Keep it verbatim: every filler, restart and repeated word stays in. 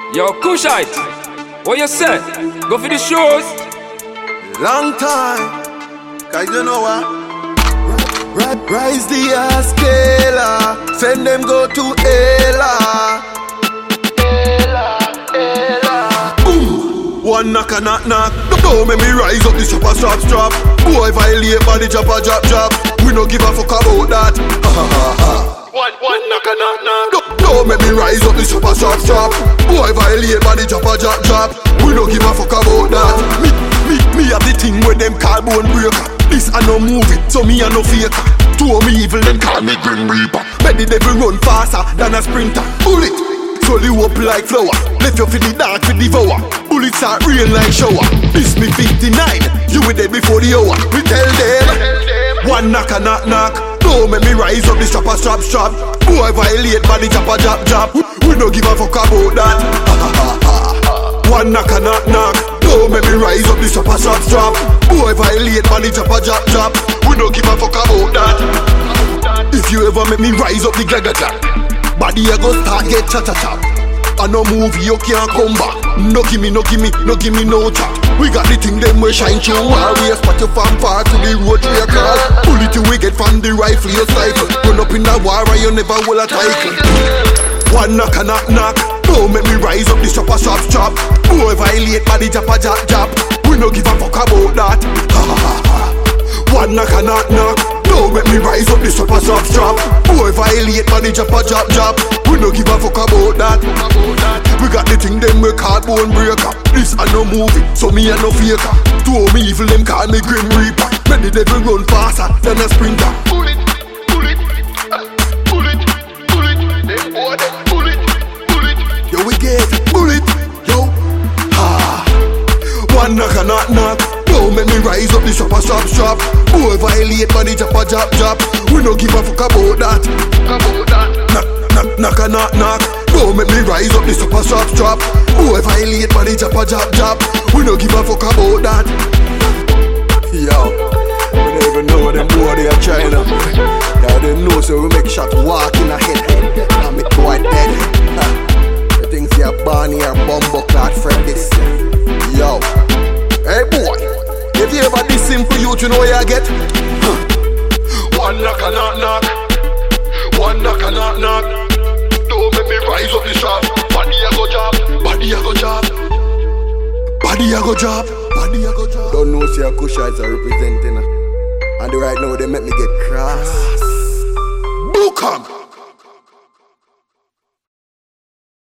Yo, Kushite, what you say? Go for the shows? Long time, cause you know what? Rise the Ascala, send them go to Ella. Ella, Ella. Boom, one knock a knock knock. Don't make me rise up the chopper strap strap. Boy violate body chopper drop drop. We no give a fuck about that. Ha ha ha ha. One, one knock a knock knock. Don't, don't make me rise up the chopper strap strap. Boy violate body chopper drop drop. We no give a fuck about that. Me, me, me have the thing where them call bone breaker. This I no movie, so me I no faker. Two of me evil, then call me Grim Reaper. Bet the devil run faster than a sprinter. Bullet, slowly up like flour. Left you for the dark to devour. Bullets are rain like shower. This me fifty-nine, you were there before the hour. We tell them, one knock a knock knock. Don't make me rise up the chopper strap strap. Boy violate body chopper drop drop. We don't give a fuck about that. One knock a knock knock. Don't make me rise up the chopper strap strap. Boy violate body chopper drop drop. We don't give a fuck about that. If you ever make me rise up the gaga jack, body I go start get cha cha cha. I no movie you can't come back. No give me, no give me, no give me no chat. We got the thing them we shine through. Warriors spot you from far to the road to your car. Bullet you we get from the rifle you cycle. Run up in the war and you never will a title. One knock a knock knock. Don't make me rise up the chopper strap strap. Boy violate body chopper jab jab. We no give a fuck about that. Ha ha ha ha. One knock a knock knock. Don't make me rise up the chopper strap strap. Boy violate body chopper jab jab. We no give a fuck about that. We got the thing them we call bone breaker. This a no movie, so me a no faker. Two of me evil them call me Grim Reaper. Make the devil run faster than a sprinter. Bullet, bullet, uh, bullet, bullet. Them boy, them bullet, bullet. Yo we get bullet, yo. Ha. One knock a knock knock. Don't make me rise up the chopper strap strap. Boy violate body chopper drop drop. We no give a fuck about that. About that. Knock knock knock a knock knock. Don't make me rise up the chopper strap strap. Boy violate body chopper drop drop. We no give a fuck about that. Yo, we don't even know them boy they are trying to. Yeah, they know so we make shot walk in a head. I make boy dead. The things you are Barney or Bumbo clad friend this. Yo, hey boy, if you ever this simple youth, you know what you get? Huh. One knock a knock knock. One knock a knock knock. Don't make me rise up the shop. Body a go job. Body a go job. Body a go job. Body a go job. Don't know see a Kushites are representing her. And right now they make me get cross. Book 'em.